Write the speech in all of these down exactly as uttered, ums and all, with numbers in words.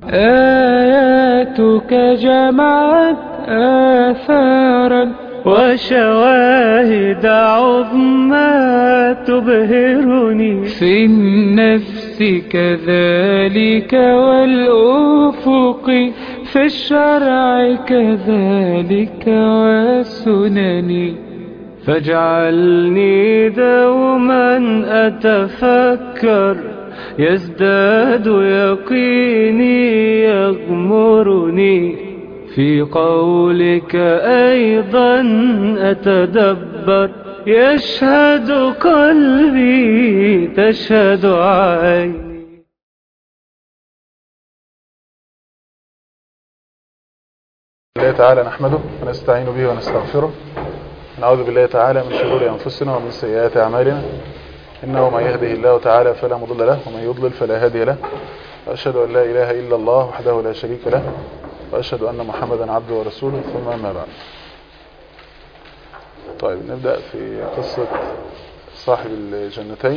آياتك جمعت آثارا وشواهد عظمى تبهرني في النفس كذلك والأفق في الشرع كذلك والسنن فاجعلني دوما أتفكر يزداد يقيني يغمرني في قولك أيضا أتدبر يشهد قلبي تشهد عيني. الله تعالى نحمده ونستعين به ونستغفره ونعوذ بالله تعالى من شرور أنفسنا ومن سيئات أعمالنا إنه من يهده الله تعالى فلا مضل له ومن يضلل فلا هادي له وأشهد أن لا إله إلا الله وحده لا شريك له وأشهد أن محمدا عبده ورسوله ثم أما بعد. طيب نبدأ في قصة صاحب الجنتين.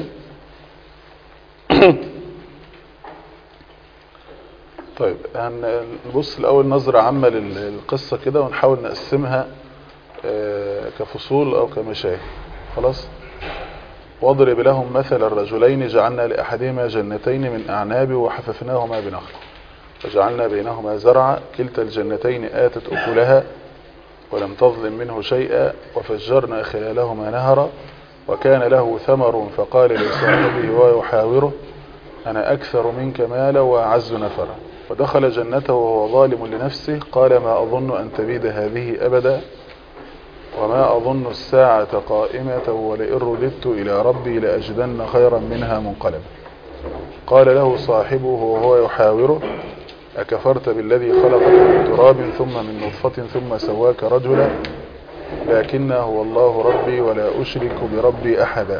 طيب هنبص الأول نظرة عامة للقصة كده ونحاول نقسمها كفصول أو كمشاهد. خلاص. واضرب لهم مثل الرجلين جعلنا لأحدهما جنتين من أعناب وحففناهما بنخل وجعلنا بينهما زرعا كلتا الجنتين آتت أكلها ولم تظلم منه شيئا وفجرنا خلالهما نهرا وكان له ثمر فقال لصاحبه ويحاوره أنا أكثر منك مالا وأعز نفرا ودخل جنته وهو ظالم لنفسه قال ما أظن أن تبيد هذه أبدا وما أظن الساعة قائمة ولئن رددت إلى ربي لأجدن خيرا منها منقلبا قال له صاحبه وهو يحاوره أكفرت بالذي خلقك من تراب ثم من نطفة ثم سواك رجلا لكن هو الله ربي ولا أشرك بربي أحدا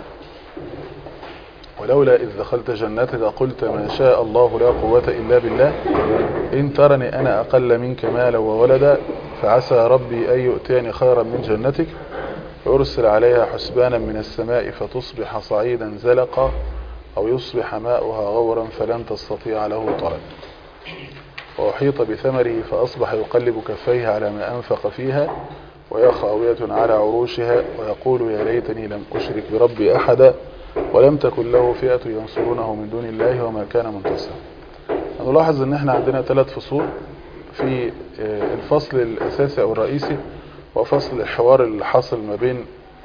ولولا إذ دخلت جنتك قلت ما شاء الله لا قوة إلا بالله إن ترني أنا أقل منك مالا وولدا فعسى ربي أن يؤتيني خيرا من جنتك ويرسل عليها حسبانا من السماء فتصبح صعيدا زلقا أو يصبح ماؤها غورا فلن تستطيع له طلب وأحيط بثمره فأصبح يقلب كفيه على ما أنفق فيها وهي خاوية على عروشها ويقول يا ليتني لم أشرك بربي أحدا ولم تكن له فئة ينصرونه من دون الله وما كان منتصرا. نلاحظ ان احنا عندنا ثلاث فصول. في الفصل الأساسي أو الرئيسي وفصل الحوار اللي حصل ما بين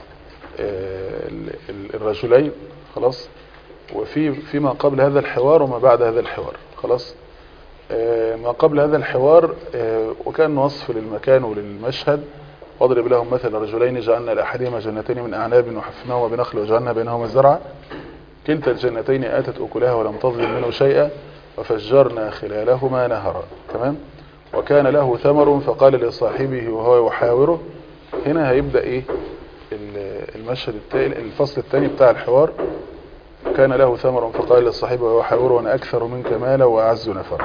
الرجلين. خلاص. وفي فيما قبل هذا الحوار وما بعد هذا الحوار. خلاص. ما قبل هذا الحوار وكان وصف للمكان وللمشهد. واضرب لهم مثل رجلين جعلنا لأحدهما جنتين من أعناب وحففناهما بنخل وجعلنا بينهما زرعا كلتا الجنتين آتت أكلها ولم تظلم منه شيئا وفجرنا خلالهما نهرا. تمام. وكان له ثمر فقال لصاحبه وهو يحاوره. هنا هيبدأ ايه المشهد التالي الفصل الثاني بتاع الحوار. كان له ثمر فقال لصاحبه وهو يحاوره وانا اكثر منك مالا واعز نفرا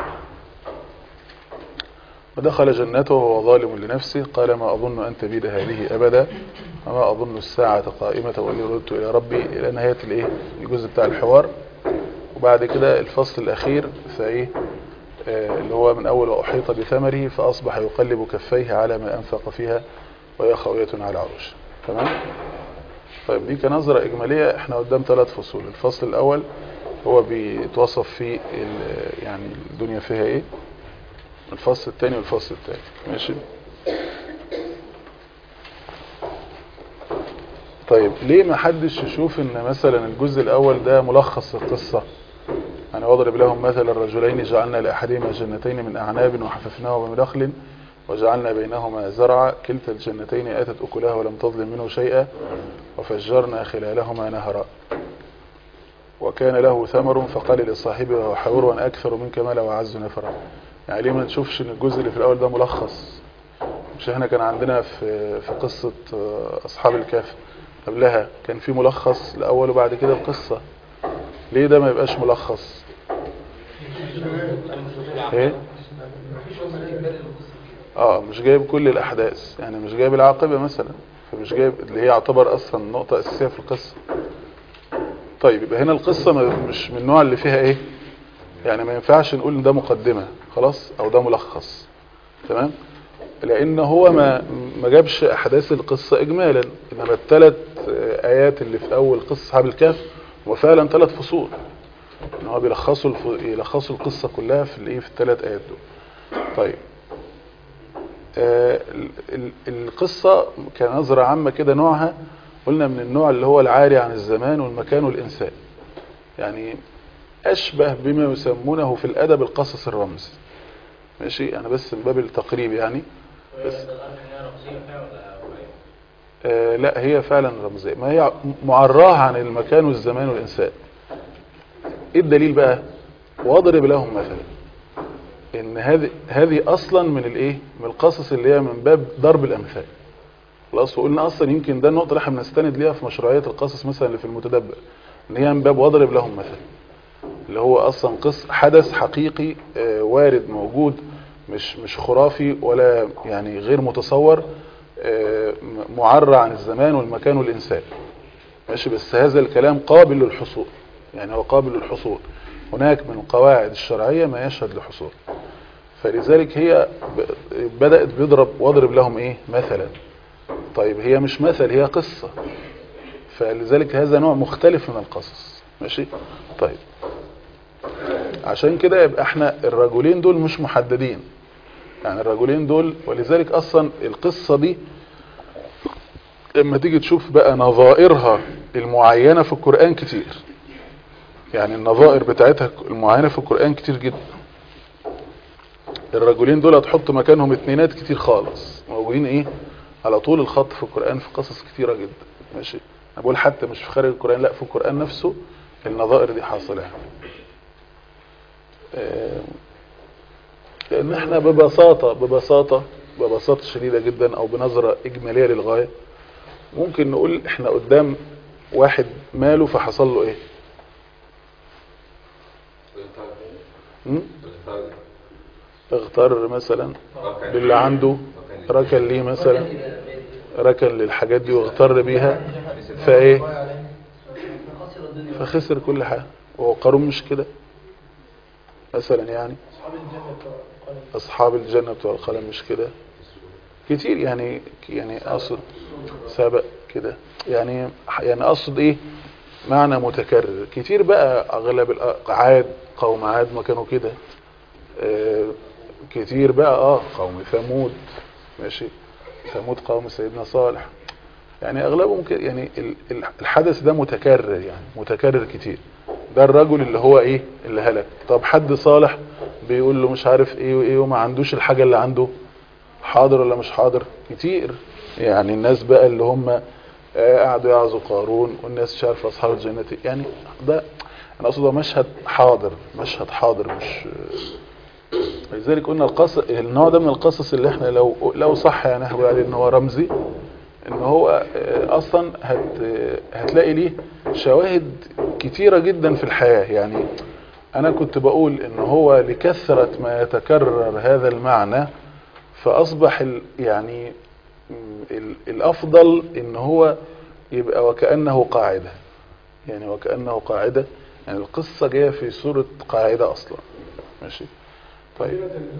ودخل جنته وهو ظالم لنفسه قال ما اظن ان تبيد هذه ابدا وما اظن الساعة قائمة واني رددت الى ربي الى نهاية الايه الجزء بتاع الحوار. وبعد كده الفصل الاخير فايه اللي هو من أول وأحيط بثمره فأصبح يقلب كفيه على ما أنفق فيها وهي خاوية على عروش. تمام. طيب دي كنظرة إجمالية. احنا قدام ثلاث فصول. الفصل الأول هو بيتوصف فيه يعني الدنيا فيها ايه. الفصل الثاني والفصل الثالث. ماشي. طيب ليه ما حدش يشوف ان مثلا الجزء الأول ده ملخص القصة؟ يعني واضرب لهم مثل الرجلين جعلنا لأحدهما جنتين من أعناب وحففناهما بنخل وجعلنا بينهما زرعا كلتا الجنتين آتت أكلها ولم تظلم منه شيئا وفجرنا خلالهما نهرا وكان له ثمر فقال لصاحبه وحاوره أنا أكثر منك مالا وأعز نفرا. يعني ليه ما نشوفش ان الجزء اللي في الأول ده ملخص؟ مش احنا كان عندنا في في قصة أصحاب الكهف قبلها كان في ملخص الأول وبعد كده القصة. ليه ده ما يبقاش ملخص؟ ايه اه مش جايب كل الاحداث. يعني مش جايب العاقبة مثلا فمش جايب اللي هي يعتبر اصلا نقطة اساسية في القصة. طيب يبقى هنا القصة مش من النوع اللي فيها ايه يعني ما ينفعش نقول ان ده مقدمة. خلاص، او ده ملخص. تمام. لان هو ما ما جابش احداث القصة اجمالا، انما الثلاث ايات اللي في اول قصة اصحاب الكهف وفعلا ثلاث فصول، ان هو بيلخصوا الف... يلخصوا القصة كلها في الايه في الثلاث ايات دول. طيب آه القصة كنظرة عامة كده نوعها قلنا من النوع اللي هو العاري عن الزمان والمكان والإنسان، يعني أشبه بما يسمونه في الأدب القصص الرمز. ماشي، أنا بس من باب التقريب يعني بس. آه لا، هي فعلا رمزية، ما هي معراها عن المكان والزمان والإنسان. إيه الدليل بقى؟ واضرب لهم مثلا ان هذه هذه اصلا من الايه من القصص اللي هي من باب ضرب الامثال. خلاص، وقلنا اصلا يمكن ده النقطه اللي احنا بنستند ليها في مشروعيه القصص مثلا اللي في المتدبر، ان هي من باب واضرب لهم مثلا، اللي هو اصلا قص حدث حقيقي آه وارد موجود، مش مش خرافي ولا يعني غير متصور، آه معرى عن الزمان والمكان والانسان. ماشي، بس هذا الكلام قابل للحصول، يعني هو قابل للحصول، هناك من القواعد الشرعيه ما يشهد لحصول. فلذلك هي بدأت بيضرب واضرب لهم ايه مثلا. طيب هي مش مثل، هي قصة، فلذلك هذا نوع مختلف من القصص. ماشي. طيب عشان كده يبقى احنا الرجلين دول مش محددين، يعني الرجلين دول، ولذلك اصلا القصة دي لما تيجي تشوف بقى نظائرها المعينة في القرآن كتير، يعني النظائر بتاعتها المعينة في القرآن كتير جدا. الرجلين دول هتحط مكانهم اتنينات كتير خالص موجودين ايه على طول الخط في القرآن في قصص كتيرة جدا. ماشي، انا بقول حتى مش في خارج القرآن، لا في القرآن نفسه النظائر دي حاصلة. لان احنا ببساطة ببساطة ببساطة شديدة جدا او بنظرة اجمالية للغاية ممكن نقول احنا قدام واحد ماله فحصل له ايه. م? اغتر مثلا باللي عنده، ركن ليه مثلا، ركن للحاجات دي واغتر بيها فايه فخسر كل حاجة. وهو قارون مش كده مثلا؟ يعني اصحاب الجنة بتوع القلم مش كده كتير؟ يعني يعني اقصد سابق كده، يعني يعني اقصد ايه معنى متكرر كتير بقى. اغلب عاد قوم عاد ما كانوا كده آه كتير بقى. اه قوم ثمود، ماشي، ثمود قوم سيدنا صالح، يعني اغلبهم كده. يعني الحدث ده متكرر، يعني متكرر كتير. ده الرجل اللي هو ايه اللي هلك. طب حد صالح بيقول له مش عارف ايه وايه وما عندوش الحاجة اللي عنده، حاضر ولا مش حاضر؟ كتير. يعني الناس بقى اللي هم قعدوا يعظوا قارون والناس مش عارفه اصحاب الجنة، يعني ده انا اقصد مشهد حاضر، مشهد حاضر مش. لذلك قلنا القصص النوع ده من القصص اللي احنا لو لو صح يعني هنقول عليه ان هو رمزي، ان هو اصلا هت هتلاقي ليه شواهد كتيرة جدا في الحياة. يعني انا كنت بقول ان هو لكثرة ما يتكرر هذا المعنى فاصبح ال يعني ال الافضل ان هو يبقى وكأنه قاعدة، يعني وكأنه قاعدة، يعني القصة جاية في صورة قاعدة اصلا. ماشي. طيب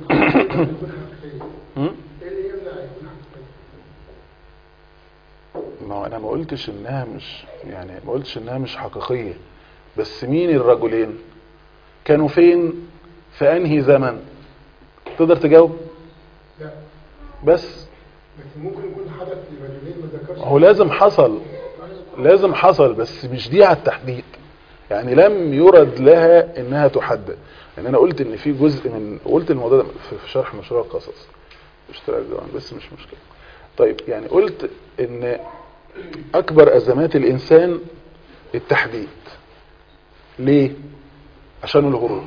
ما انا ما قلتش انها مش يعني ما قلتش انها مش حقيقية، بس مين الرجلين كانوا فين في انهي زمن؟ تقدر تجاوب؟ لا بس لكن ممكن يكون حدث لرجلين ما ذكرش. هو لازم حصل، لازم حصل، بس مش دي على التحديد، يعني لم يرد لها انها تحدد. يعني انا قلت ان في جزء من قلت الموضوع ده في شرح مشروع القصص اشتراك جوان، بس مش مشكلة. طيب يعني قلت ان اكبر ازمات الانسان التحديد. ليه؟ عشان الهروب،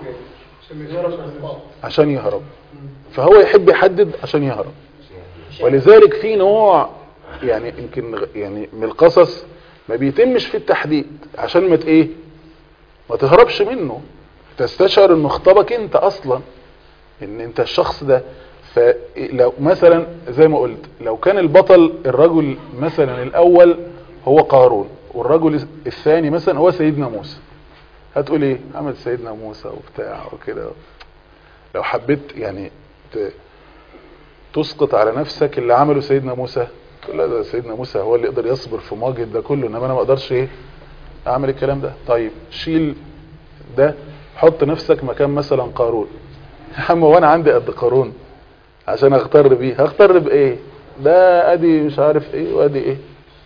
عشان يهرب، فهو يحب يحدد عشان يهرب. ولذلك في نوع يعني يمكن يعني من القصص ما بيتمش في التحديد عشان ما ايه ما تهربش منه، تستشعر انه خطبك انت اصلا، ان انت الشخص ده. فلو مثلا زي ما قلت لو كان البطل الرجل مثلا الاول هو قارون والرجل الثاني مثلا هو سيدنا موسى، هتقول ايه؟ عمل سيدنا موسى وبتاع وكده. لو حبيت يعني تسقط على نفسك اللي عمله سيدنا موسى، تقول لا ده سيدنا موسى هو اللي يقدر يصبر في مواجهة ده كله، انما انا ما اقدرش ايه اعمل الكلام ده. طيب شيل ده، حط نفسك مكان مثلا قارون. يا عم وانا عندي قد قارون عشان اغتر بيه؟ هغتر بايه؟ ده ادي مش عارف ايه وادي ايه.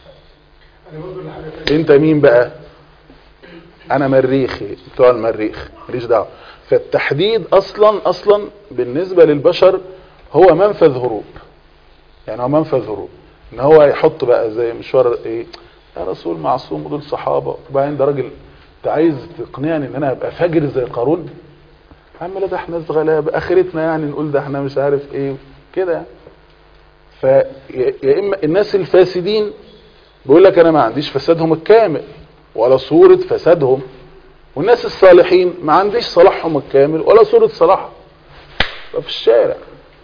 انت مين بقى؟ انا مريخي بتوع المريخ ماليش دعوه. فالتحديد اصلا اصلا بالنسبه للبشر هو منفذ هروب، يعني هو منفذ هروب ان هو يحط بقى زي مشوار ايه، يا رسول معصوم ودول صحابه، وبعدين ده راجل انت عايز تقنعني ان انا ابقى فاجر زي قارون؟ عم لا ده احنا غلابه اخرتنا يعني نقول ده احنا مش عارف ايه كده يعني. فيا اما الناس الفاسدين بيقول لك انا ما عنديش فسادهم الكامل ولا صورة فسادهم، والناس الصالحين ما عنديش صلاحهم الكامل ولا صورة صلاحهم في الشارع.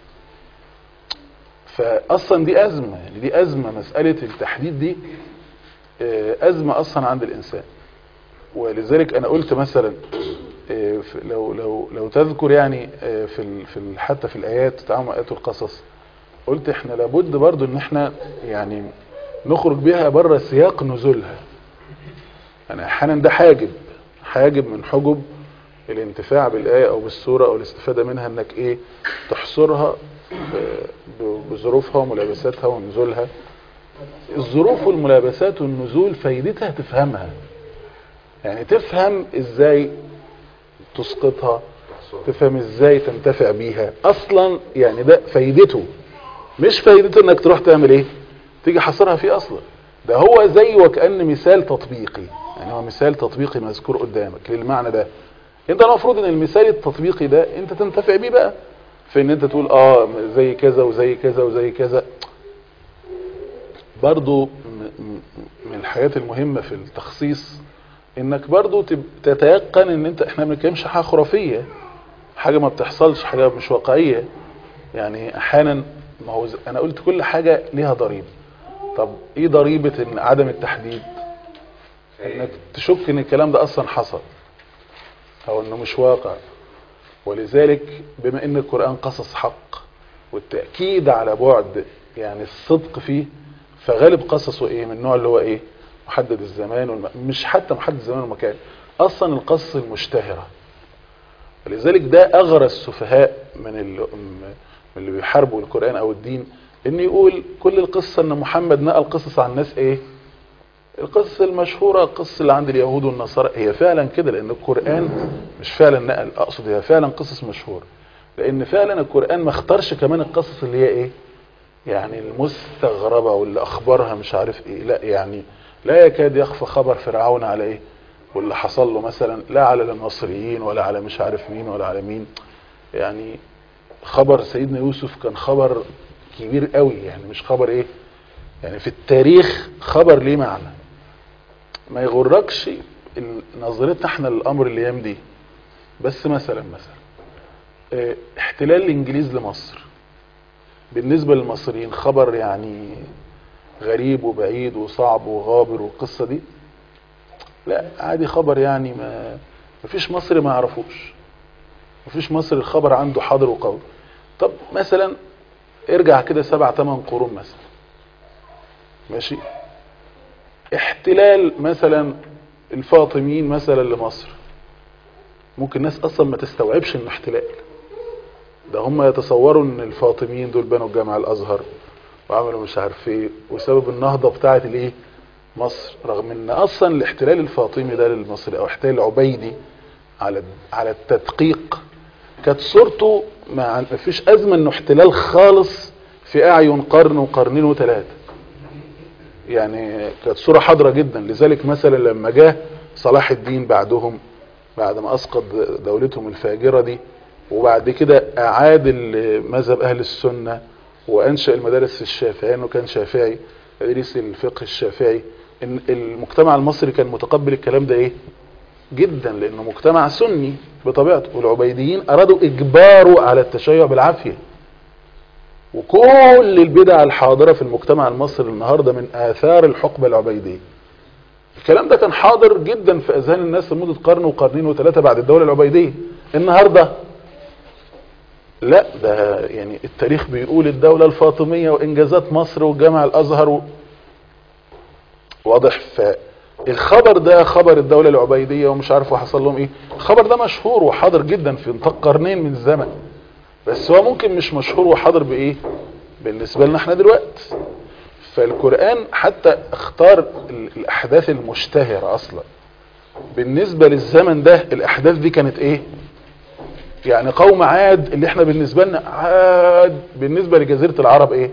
فاصلا دي ازمة، يعني دي ازمة مسألة التحديد دي ازمة اصلا عند الانسان. ولذلك انا قلت مثلا لو لو لو تذكر يعني في في حتى في الايات تعامل ايات القصص، قلت احنا لابد برضو ان احنا يعني نخرج بها بره سياق نزولها. يعني احيانا ده حاجب حاجب من حجب الانتفاع بالايه او بالسوره او الاستفاده منها، انك ايه تحصرها بظروفها وملابساتها ونزولها. الظروف والملابسات والنزول فايدتها تفهمها، يعني تفهم ازاي تسقطها، تفهم ازاي تنتفع بيها اصلا. يعني ده فايدته، مش فايدته انك تروح تعمل ايه تيجي حصرها فيه اصلا. ده هو زي وكأن مثال تطبيقي، يعني هو مثال تطبيقي مذكور قدامك للمعنى ده. انت المفروض ان المثال التطبيقي ده انت تنتفع بيه بقى، في ان انت تقول اه زي كذا وزي كذا وزي كذا. برضو من الحاجات المهمة في التخصيص انك برضو تتيقن ان انت احنا ما بنتكلمش حاجة خرافية، حاجة ما بتحصلش، حاجة مش واقعية. يعني احيانا ما هو انا قلت كل حاجة ليها ضريبة. طب ايه ضريبة ان عدم التحديد؟ انك تشك ان الكلام ده اصلا حصل او انه مش واقع. ولذلك بما ان القرآن قصص حق والتأكيد على بعد يعني الصدق فيه، فغالب قصصه ايه من النوع اللي هو ايه محدد الزمان والم... مش حتى محدد الزمان والمكان، اصلا القصص المشتهرة. ولذلك ده اغرى السفهاء من اللي, من اللي بيحاربوا القرآن او الدين، ان يقول كل القصة ان محمد نقل قصص عن الناس ايه القصص المشهورة، القصص اللي عند اليهود والنصارى. هي فعلا كده، لان القرآن مش فعلا نقل، اقصد هي فعلا قصص مشهورة، لان فعلا القرآن ما اختارش كمان القصص اللي هي ايه يعني المستغربة واللي اخبارها مش عارف ايه. لا يعني لا يكاد يخفى خبر فرعون على ايه واللي حصل له مثلا، لا على المصريين ولا على مش عارف مين ولا على مين. يعني خبر سيدنا يوسف كان خبر كبير قوي، يعني مش خبر ايه يعني في التاريخ خبر ليه معنى. ما يغركش نظرتنا احنا للامر الايام دي. بس مثلا مثلا اه احتلال الانجليز لمصر بالنسبة للمصريين خبر يعني غريب وبعيد وصعب وغابر والقصة دي؟ لا عادي، خبر يعني ما مفيش مصري ما يعرفوش، مفيش مصري الخبر عنده حاضر وقوي. طب مثلا ارجع كده سبع تمن قرون مثلا، ماشي، احتلال مثلا الفاطميين مثلا لمصر، ممكن الناس اصلا ما تستوعبش انه احتلال. ده هم يتصوروا ان الفاطميين دول بنوا الجامع الازهر وعملوا مش عارف ايه وسبب النهضة بتاعت الايه مصر، رغم ان اصلا الاحتلال الفاطمي ده للمصري او احتلال العبيدي على على التدقيق كانت صورته ما فيش ازمة انه احتلال خالص في اعين قرن وقرنين وثلاثة. يعني كانت صورة حاضرة جدا. لذلك مثلا لما جاء صلاح الدين بعدهم بعد ما اسقط دولتهم الفاجرة دي، وبعد كده اعاد مذهب اهل السنة وانشأ المدارس الشافعية، انه كان شافعي يدرس الفقه الشافعي، ان المجتمع المصري كان متقبل الكلام ده ايه جدا، لانه مجتمع سني بطبيعته، والعبيديين ارادوا اجباره على التشيع بالعافية. وكل البدع الحاضرة في المجتمع المصري النهاردة من آثار الحقبة العبيدية. الكلام ده كان حاضر جدا في أذهان الناس لمدة قرن وقرنين وثلاثة بعد الدولة العبيدية. النهاردة لا ده يعني التاريخ بيقول الدولة الفاطمية وانجازات مصر والجامع الازهر و... واضح. فالخبر ده خبر الدولة العبيدية ومش عارف وحصل لهم ايه، الخبر ده مشهور وحاضر جدا في نطاق قرنين من الزمن، بس هو ممكن مش مشهور وحاضر بايه بالنسبة لنا احنا دلوقتي. فالقرآن حتى اختار الاحداث المشتهرة اصلا بالنسبة للزمن ده. الاحداث دي كانت ايه؟ يعني قوم عاد اللي احنا بالنسبة لنا عاد بالنسبة لجزيرة العرب ايه؟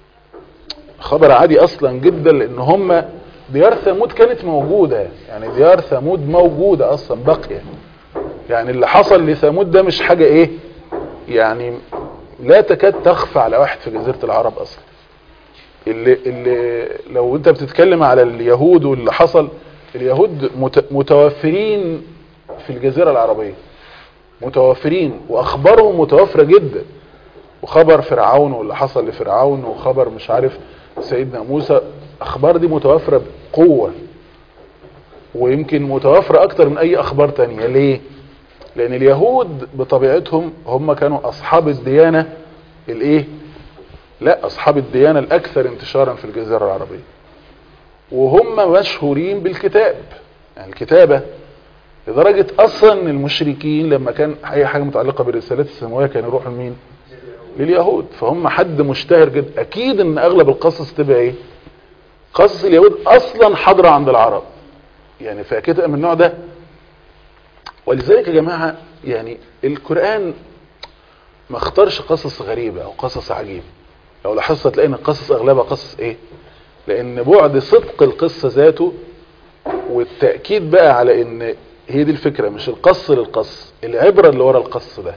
خبر عادي اصلا جدا، لان هم ديار ثمود كانت موجودة، يعني ديار ثمود موجودة اصلا باقية. يعني اللي حصل لثمود ده مش حاجة ايه يعني لا تكاد تخفى على واحد في جزيرة العرب اصلا. اللي, اللي لو انت بتتكلم على اليهود واللي حصل، اليهود متوفرين في الجزيرة العربية، متوفرين واخبارهم متوفرة جدا، وخبر فرعون واللي حصل لفرعون وخبر مش عارف سيدنا موسى، اخبار دي متوفرة بقوة، ويمكن متوفرة اكتر من اي اخبار تانية. ليه؟ لان اليهود بطبيعتهم هم كانوا اصحاب الديانة الايه لا اصحاب الديانة الاكثر انتشارا في الجزيرة العربية، وهم مشهورين بالكتاب، يعني الكتابة، لدرجة اصلا المشركين لما كان اي حاجة متعلقة بالرسالات السماوية كانوا يروحوا لمين؟ لليهود. فهم حد مشتهر جدا. اكيد ان اغلب القصص تبقى ايه؟ قصص اليهود اصلا حاضرة عند العرب، يعني فاكتة من النوع ده. ولذلك يا جماعة يعني القرآن ما اختارش قصص غريبة او قصص عجيبة. لو لاحظت هتلاقي ان القصص اغلبها قصص ايه؟ لان بعد صدق القصة ذاته والتأكيد بقى على ان هي دي الفكرة، مش القص للقص، العبرة اللي ورا القص ده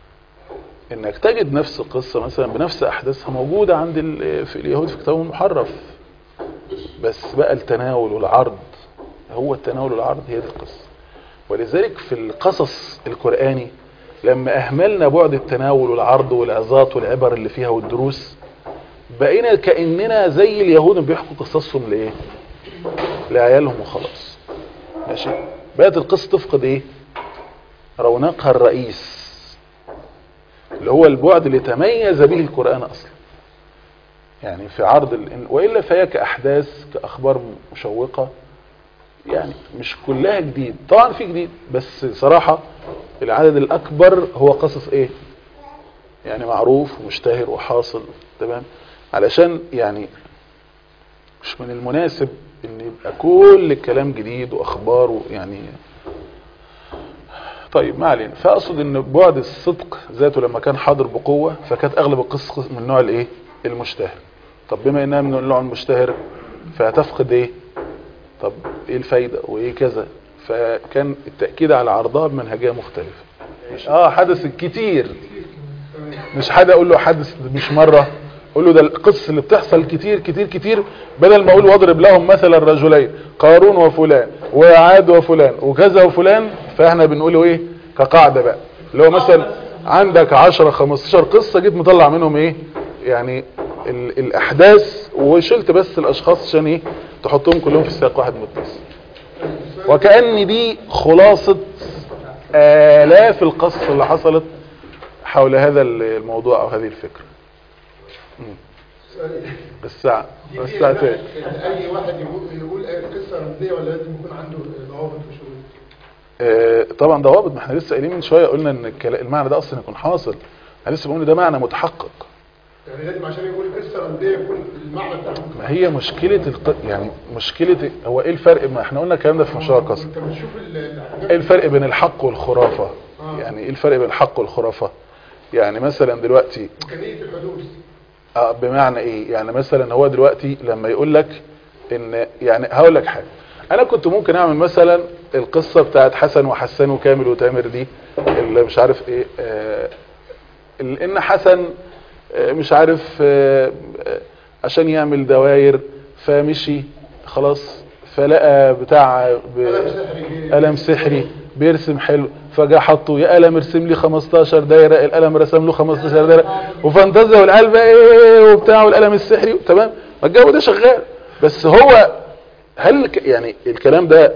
انك تجد نفس القصة مثلا بنفس احداثها موجودة عند في اليهود في كتابهم المحرف، بس بقى التناول والعرض، هو التناول والعرض هي دي القصة. ولذلك في القصص القرآني لما اهملنا بعد التناول والعرض والعظات والعبر اللي فيها والدروس، بقينا كأننا زي اليهود بيحكوا قصصهم لايه؟ لعيالهم وخلاص. ماشي؟ بقت القصة تفقد ايه؟ رونقها الرئيس اللي هو البعد اللي تميز به القرآن اصلا، يعني في عرض ال... وإلا فهي كأحداث كأخبار مشوقة، يعني مش كلها جديد. طبعا في جديد، بس صراحة العدد الأكبر هو قصص ايه؟ يعني معروف ومشتهر وحاصل. تمام؟ علشان يعني مش من المناسب ان يبقى كل الكلام جديد واخبار يعني. طيب ما علينا. فاقصد ان بعد الصدق ذاته لما كان حاضر بقوة فكانت اغلب القصص من النوع الايه؟ المشتهر. طب بما انها من النوع المشتهر فهتفقد ايه؟ طب ايه الفايدة وايه كذا؟ فكان التأكيد على عرضها بمنهجية مختلفة. مش اه حدث كتير، مش حدا اقول له حدث مش مرة، اقول له ده القصص اللي بتحصل كتير كتير كتير، بدل ما اقول واضرب لهم مثلا رجلين قارون وفلان وعاد وفلان وكذا وفلان، فاحنا بنقوله ايه كقاعدة بقى، اللي هو مثلا عندك عشرة خمستاشر قصة جيت مطلع منهم ايه يعني ال الاحداث وشلت بس الاشخاص عشان ايه تحطهم كلهم في سياق واحد متصل. وكأن دي خلاصة آلاف القصص اللي حصلت حول هذا الموضوع او هذه الفكرة. بالساعة بالساعتين. اي واحد يقول يقول قصة رمزية ولا لازم يكون عنده ضوابط وشروط؟ آه طبعا ضوابط. ما احنا لسه قايلين من شوية قلنا ان المعنى ده اصلا يكون حاصل. احنا لسه بنقول ده معنى متحقق. يعني لازم عشان يقول قصة رمزية يكون المعنى بتاعه. ما هي مشكلة الق... يعني مشكلة هو ايه الفرق؟ ما احنا قلنا الكلام ده في مشروع القصة. انت بتشوف ايه الفرق بين الحق والخرافة؟ آه. يعني ايه الفرق بين الحق والخرافة؟ يعني مثلا دلوقتي امكانية الحدوث. اه بمعنى ايه؟ يعني مثلا هو دلوقتي لما يقول لك ان يعني هقول لك حاجة، انا كنت ممكن اعمل مثلا القصة بتاعت حسن وحسان وكامل وتامر دي اللي مش عارف ايه، آه ان حسن آه مش عارف آه عشان يعمل دواير فمشي خلاص، فلقى بتاع قلم سحري بيرسم حلو، فجاء حطه يا قلم ارسم لي خمستاشر دايره، القلم رسم له خمستاشر دايره وفانتزيا والقلب ايه وبتاع والقلم السحري. تمام؟ الجو ده شغال، بس هو هل يعني الكلام ده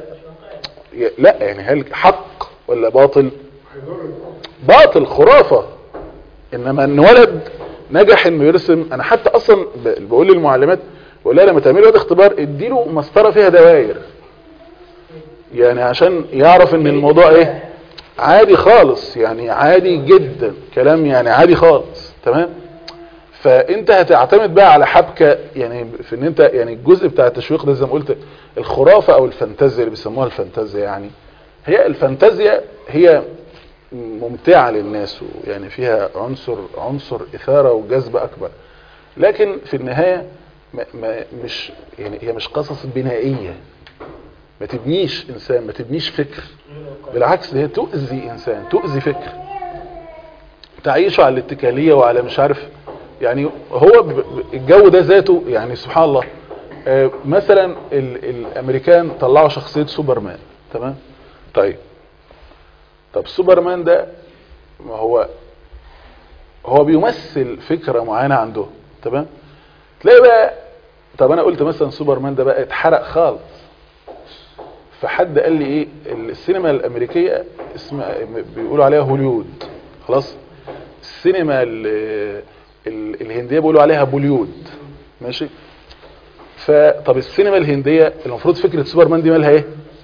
لا يعني هل حق ولا باطل؟ باطل، خرافه. انما ان ولد نجح انه يرسم، انا حتى اصلا بقول للمعلمات بقول لها لما تعملي واد اختبار اديله مسطره فيها دواير، يعني عشان يعرف ان الموضوع ايه عادي خالص، يعني عادي جدا كلام، يعني عادي خالص تمام. فانت هتعتمد بقى على حبكه، يعني في ان انت يعني الجزء بتاع التشويق ده زي ما قلت الخرافه او الفانتازيا اللي بيسموها الفانتازيا، يعني هي الفانتازيا هي ممتعه للناس، يعني فيها عنصر عنصر اثاره وجذب اكبر، لكن في النهايه ما ما مش يعني هي مش قصص بنائيه، ما تبنيش انسان، ما تبنيش فكر، بالعكس هي تؤذي انسان، تؤذي فكر، تعيشه على الاتكاليه وعلى مش عارف. يعني هو الجو ده ذاته، يعني سبحان الله. آه مثلا ال الامريكان طلعوا شخصيه سوبرمان، تمام. طيب طب سوبرمان ده ما هو هو بيمثل فكره معينه عنده، تمام. تلاقي بقى طب انا قلت مثلا سوبرمان ده بقى اتحرق خالص، فحد قال لي ايه السينما الامريكيه اسمها بيقولوا عليها هوليوود، خلاص. السينما ال ال الهنديه بيقولوا عليها بوليود، ماشي. فطب السينما الهنديه المفروض فكره سوبرمان دي مالها ايه؟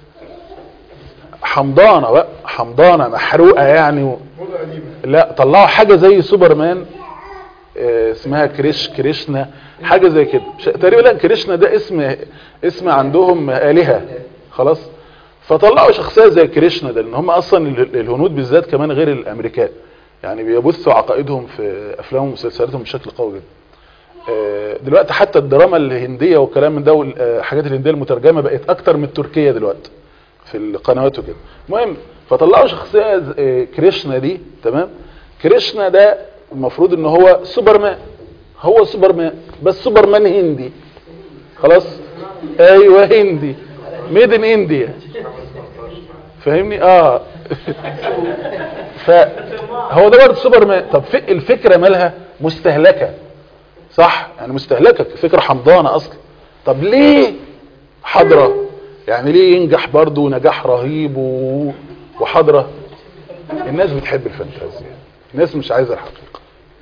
حمضانه بقى، حمضانه محروقه يعني و... لا طلعوا حاجه زي سوبرمان اسمها كريش كريشنا، حاجه زي كده تقريبا. لا كريشنا ده اسم اسم عندهم آلهة، خلاص. فطلعوا شخصيه زي كريشنا ده، لان هم اصلا الهنود بالذات كمان غير الامريكان، يعني بيبثوا عقائدهم في افلامهم ومسلسلاتهم بشكل قوي جدا. دلوقتي حتى الدراما الهنديه والكلام من ده والحاجات الهنديه المترجمه بقت اكتر من التركيه دلوقتي في القنوات وكده. المهم فطلعوا شخصيه كريشنا دي، تمام. كريشنا ده المفروض ان هو سوبرمان، هو سوبرمان بس سوبرمان هندي، خلاص. ايوه هندي، ميد ان انديا، فاهمني؟ اه فهو ده برضه سوبرمان. طب الفكره مالها مستهلكه، صح؟ يعني مستهلكه، فكره حمضانه اصلا. طب ليه حضره؟ يعني ليه ينجح برضه نجاح رهيب وحضره؟ الناس بتحب الفانتازيا، الناس مش عايزه الحقيقه،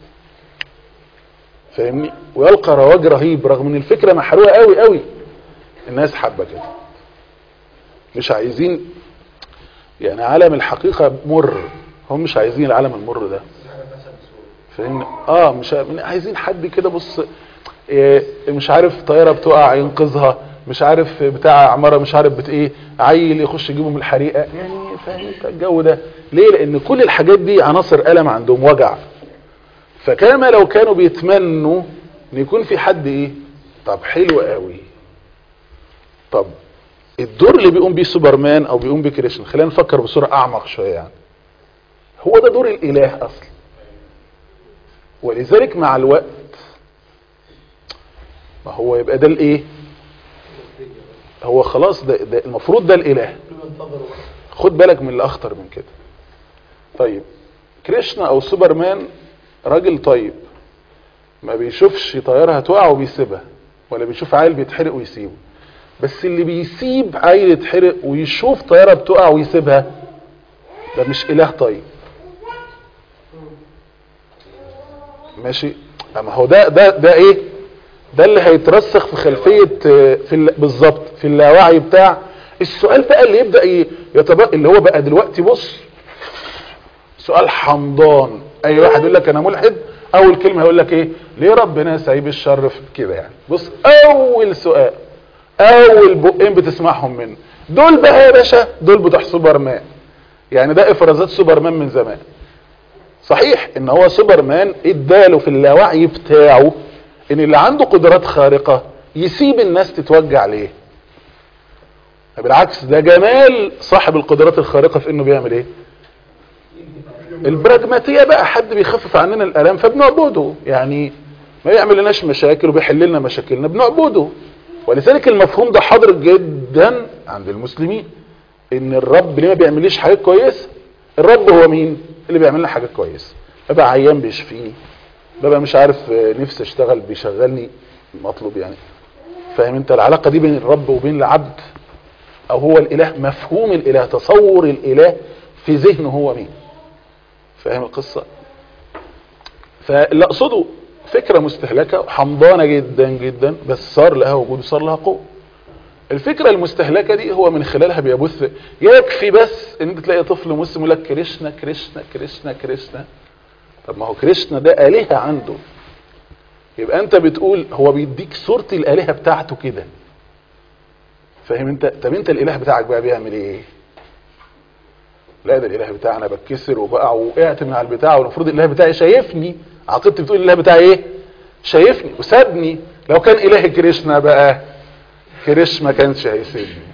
فاهمني؟ ويلقى رواج رهيب رغم ان الفكره محروقه قوي قوي، الناس حابه كده، مش عايزين يعني عالم الحقيقه مر، هم مش عايزين العالم المر ده، فاهمني؟ اه مش عايزين حد كده بص إيه مش عارف طياره بتقع ينقذها، مش عارف بتاع عماره مش عارف بت ايه عيل يخش يجيبه من الحريقه، يعني فاهم انت الجو ده ليه؟ لان كل الحاجات دي عناصر الم عندهم، وجع. فكما لو كانوا بيتمنوا ان يكون في حد ايه طب حلو قوي. طب الدور اللي بيقوم بيه سوبرمان او بيقوم بيه كريشن، خلينا نفكر بصوره اعمق شويه، يعني هو ده دور الاله اصلا. ولذلك مع الوقت ما هو يبقى ده الايه، هو خلاص ده, ده المفروض ده الاله. خد بالك من اللي اخطر من كده. طيب كريشنا او سوبرمان راجل طيب، ما بيشوفش طياره هتقع وبيسيبها، ولا بيشوف عيل بيتحرق ويسيبه. بس اللي بيسيب عيل يتحرق ويشوف طياره بتقع ويسيبها ده مش اله طيب، ماشي. اما هو ده ده ده ايه؟ ده اللي هيترسخ في خلفيه في بالظبط في اللاوعي بتاع السؤال بقى اللي يبدا يتبقى اللي هو بقى دلوقتي. بص سؤال حمضان، اي واحد يقول لك انا ملحد اول كلمه هيقول لك ايه؟ ليه ربنا سايب الشر في كده؟ يعني بص اول سؤال اول بقين بتسمعهم منه دول بقى يا باشا، دول بتوع سوبرمان. يعني ده افرازات سوبرمان من زمان. صحيح ان هو سوبرمان اداله في اللاوعي بتاعه ان اللي عنده قدرات خارقة يسيب الناس تتوجع ليه. بالعكس ده جمال صاحب القدرات الخارقة في انه بيعمل ايه؟ البراجماتية بقى، حد بيخفف عننا الالام فبنعبده، يعني ما يعمل لناش مشاكل وبيحل لنا مشاكلنا بنعبده. ولذلك المفهوم ده حاضر جدا عند المسلمين، ان الرب ليه ما بيعمليش حاجات كويسة؟ الرب هو مين؟ اللي بيعمل لنا حاجات كويسة. ببقى عيان بيشفيني، ببقى مش عارف نفسي اشتغل بيشغلني، مطلوب يعني. فاهم انت العلاقة دي بين الرب وبين العبد؟ او هو الاله، مفهوم الاله، تصور الاله في ذهنه هو مين؟ فاهم القصة؟ فاللي اقصده فكرة مستهلكة وحمضانة جدا جدا، بس صار لها وجود وصار لها قوة. الفكرة المستهلكة دي هو من خلالها بيبث، يكفي بس ان انت تلاقي طفل مسلم يقول لك كريشنا كريشنا كريشنا كريشنا. طب ما هو كريشنا ده آلهة عنده، يبقى انت بتقول هو بيديك صورة الآلهة بتاعته كده، فاهم انت؟ طب انت الاله بتاعك بقى بيعمل ايه؟ لا ده الاله بتاعنا بتكسر وبقع وقعت من على البتاع، والمفروض الاله بتاعي شايفني. عقيدتي بتقول الاله بتاعي ايه؟ شايفني وسابني. لو كان اله كريشنا بقى، كريش ما كانش هيسيبني.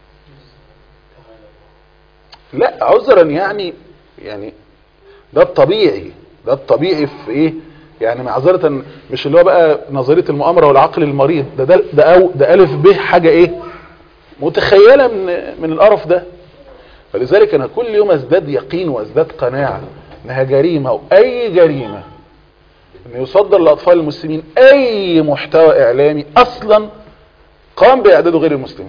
لا عذرا يعني، يعني ده الطبيعي، ده الطبيعي في ايه يعني، معذرة مش اللي هو بقى نظرية المؤامرة والعقل المريض، ده ده ده, أو ده ألف به حاجة ايه متخيلة من من القرف ده. فلذلك انا كل يوم ازداد يقين وازداد قناعة انها جريمة، واي جريمة ان يصدر لاطفال المسلمين اي محتوى اعلامي اصلا قام باعداده غير المسلمين،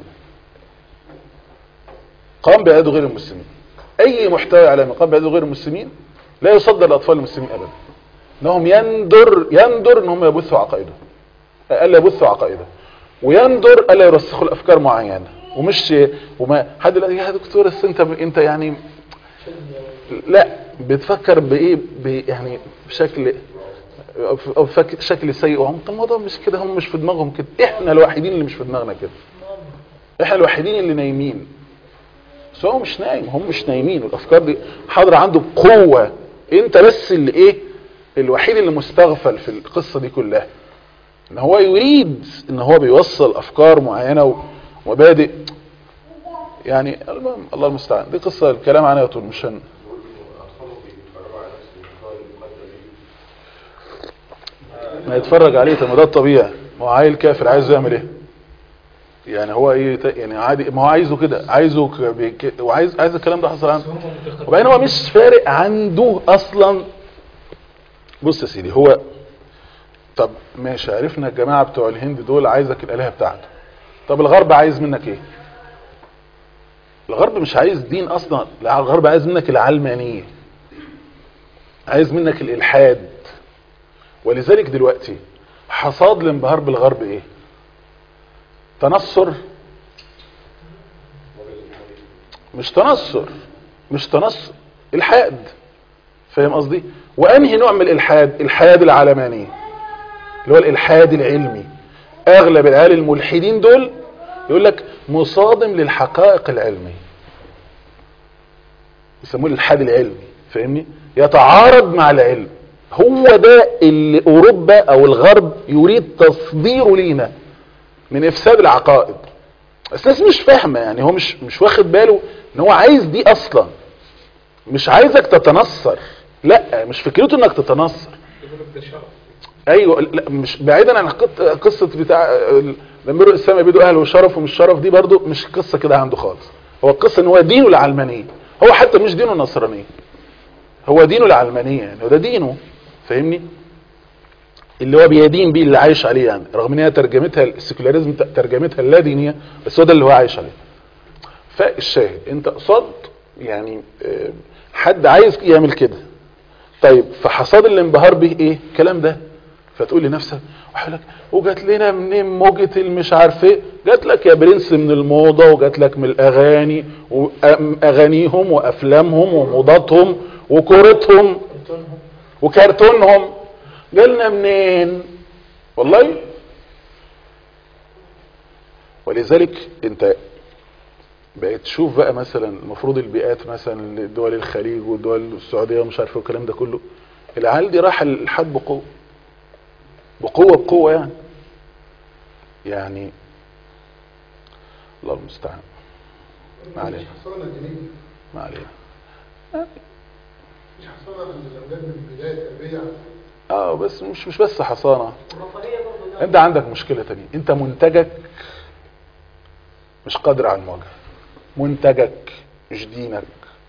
قام باعداده غير المسلمين. اي محتوى اعلامي قام باعداده غير المسلمين لا يصدر لاطفال المسلمين ابدا. انهم يندر يندر ان هم يبثوا عقائدهم، الا يبثوا عقائدهم، ويندر الا يرسخوا الافكار معينه. ومش وما حد يقول يا دكتور انت انت يعني لا بتفكر بايه يعني بشكل او بشكل سيء. وهم الموضوع مش كده، هم مش في دماغهم كده، احنا الوحيدين اللي مش في دماغنا كده، احنا الوحيدين اللي نايمين. بس هو مش نايم، هم مش نايمين، والافكار دي حاضره عنده بقوه. انت بس اللي ايه الوحيد اللي مستغفل في القصه دي كلها، ان هو يريد ان هو بيوصل افكار معينه ومبادئ يعني. المهم الله المستعان، دي قصه الكلام عنها يطول، مش هن ما يتفرج عليه. طب ما ده الطبيعي، ما هو عيل كافر عايزه يعمل ايه يعني؟ هو ايه يعني عادي، ما هو عايزه كده، عايزه ك... وعايز عايز الكلام ده حصل عنده. وبعدين هو مش فارق عنده اصلا. بص يا سيدي، هو طب ماشي، عرفنا الجماعه بتوع الهند دول عايزك الالهه بتاعته. طب الغرب عايز منك ايه؟ الغرب مش عايز دين اصلا، الغرب عايز منك العلمانيه، عايز منك الالحاد. ولذلك دلوقتي حصاد الانبهار بالغرب ايه؟ تنصر. مش تنصر مش تنصر الحاد، فاهم قصدي؟ وانهي نوع من الالحاد؟ الحاد العلماني اللي هو الالحاد العلمي. اغلب العيال الملحدين دول يقول لك مصادم للحقائق العلميه، يسموه الالحاد العلمي، فاهمني؟ يتعارض مع العلم. هو ده اللي اوروبا او الغرب يريد تصديره لينا من افساد العقائد. الناس مش فاهمه يعني، هو مش مش واخد باله ان هو عايز دي اصلا، مش عايزك تتنصر. لا مش فكرته انك تتنصر. ايوه لا مش بعيدا عن قصه بتاع لما يروا السماء بيدوا اهله وشرف ومش شرف، دي برضو مش قصه كده عنده خالص. هو القصه ان هو دينه العلمانيه، هو حتى مش دينه النصرانيه، هو دينه العلمانيه يعني، وده دينه، فاهمني؟ اللي هو بيدين بيه، اللي عايش عليه يعني، رغم ان هي ترجمتها السيكولاريزم ترجمتها اللا دينيه، بس هو ده اللي هو عايش عليه. فالشاهد انت قصاد يعني حد عايز يعمل كده. طيب فحصاد الانبهار به ايه الكلام ده؟ فتقول لنفسك وحلك وجات لنا منين موجة المش عارف ايه؟ جات لك يا برنس من الموضة، وجات لك من الاغاني واغانيهم وافلامهم وموضاتهم وكورتهم وكرتونهم. جالنا منين والله؟ ولذلك انت بقيت تشوف بقى مثلا المفروض البيئات مثلا دول الخليج ودول السعوديه ومش عارف الكلام ده كله، العيال دي راح الحد بقوه بقوه بقوه يعني يعني الله المستعان. ما علينا ما علينا مش حصانه للاولاد من البدايه تربيه. اه بس مش مش بس حصانه، انت عندك مشكله تانية، انت منتجك مش قادر على المواجهه. منتجك مش دينك،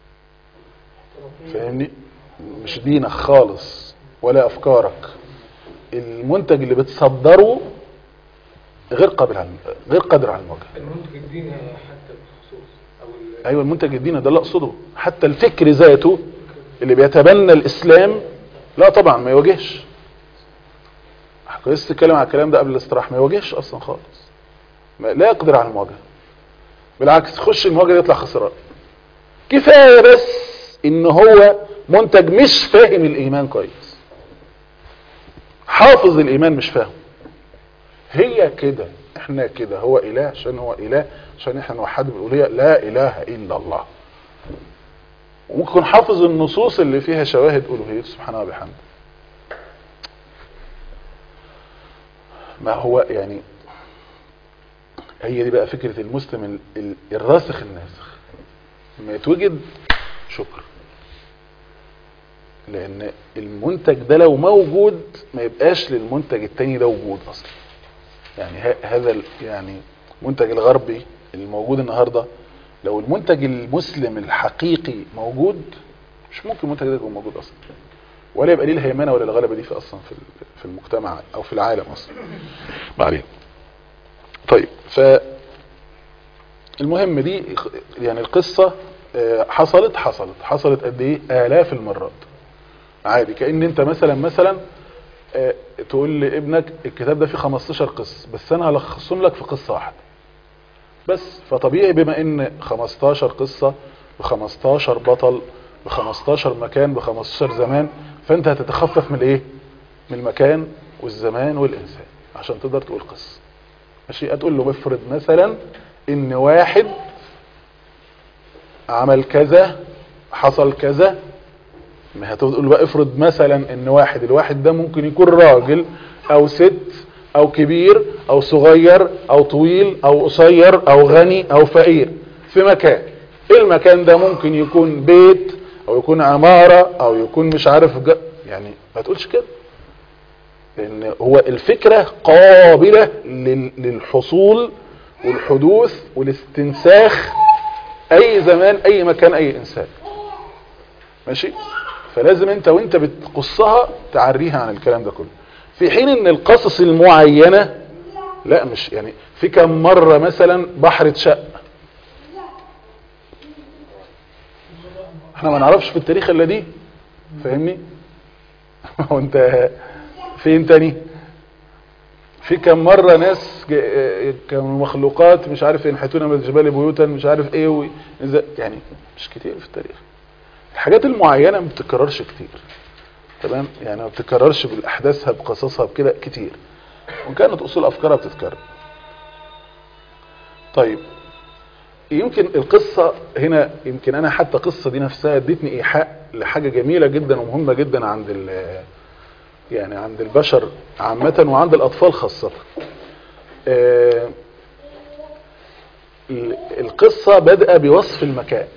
فاهمني؟ مش دينك خالص ولا افكارك. المنتج اللي بتصدره غير قابل على غير قادر على المواجهه. المنتج الديني حتى بخصوص او ايوه المنتج الديني ده اللي اقصده، حتى الفكر ذاته اللي بيتبنى الاسلام لا طبعا ما يواجهش. كويس تتكلم على الكلام ده قبل الاستراحه، ما يواجهش اصلا خالص، ما لا يقدر على المواجهه، بالعكس خش المواجهه يطلع خسران. كفايه بس ان هو منتج مش فاهم الايمان كويس، حافظ الايمان مش فاهم. هي كده، احنا كده، هو اله عشان هو اله، عشان احنا نوحده بالالوهيه، لا اله الا الله. وممكن حافظ النصوص اللي فيها شواهد الوهيته سبحانه وبحمده. ما هو يعني هي دي بقى فكرة المسلم الراسخ الناسخ، لما يتوجد شكر، لان المنتج ده لو موجود ما يبقاش للمنتج التاني ده وجود اصلا. يعني هذا يعني المنتج الغربي الموجود النهاردة، لو المنتج المسلم الحقيقي موجود مش ممكن المنتج ده يكون موجود اصلا، ولا يبقى ليه الهيمنه ولا الغلبه دي في اصلا في في المجتمع او في العالم اصلا. بعدين طيب، ف المهم دي يعني القصه حصلت حصلت حصلت قد ايه؟ آلاف المرات عادي. كأن انت مثلا مثلا تقول لابنك الكتاب ده فيه خمستاشر قصه، بس انا هلخصهم لك في قصه واحده بس. فطبيعي بما ان خمستاشر قصه ب خمستاشر بطل ب خمستاشر مكان ب خمستاشر زمان، فانت هتتخفف من الايه؟ من المكان والزمان والانسان عشان تقدر تقول قصه. ماشي، هتقول له بفرض مثلا ان واحد عمل كذا حصل كذا، ما هتقول له بقى افرض مثلا ان واحد، الواحد ده ممكن يكون راجل او ست او كبير او صغير او طويل او قصير او غني او فقير في مكان. المكان ده ممكن يكون بيت او يكون عمارة او يكون مش عارف ج... يعني ما تقولش كده، لان هو الفكرة قابلة لل... للحصول والحدوث والاستنساخ اي زمان اي مكان اي انسان. ماشي، فلازم انت وانت بتقصها تعريها عن الكلام ده كله، في حين ان القصص المعينة لا مش يعني في كم مرة مثلا بحر اتشق، احنا ما نعرفش في التاريخ الا دي، فاهمني؟ وانت فين تاني؟ في كم مرة ناس كانوا مخلوقات مش عارف ينحتون من الجبال بيوتا مش عارف ايه و... يعني مش كتير في التاريخ. الحاجات المعينة ما بتتكررش كتير، تمام؟ يعني ما بتتكررش بالاحداثها بقصصها بكده كتير، وان كانت اصول افكارها بتتكرر. طيب يمكن القصة هنا، يمكن انا حتى قصة دي نفسها ادتني ايحاء لحاجة جميلة جدا ومهمة جدا عند ال يعني عند البشر عامة وعند الاطفال خاصة. آه القصة بدأ بوصف المكان،